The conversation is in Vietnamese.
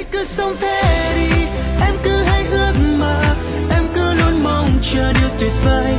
hãy cứ sống thế đi, em cứ hãy ước mơ, em cứ luôn mong chờ điều tuyệt vời.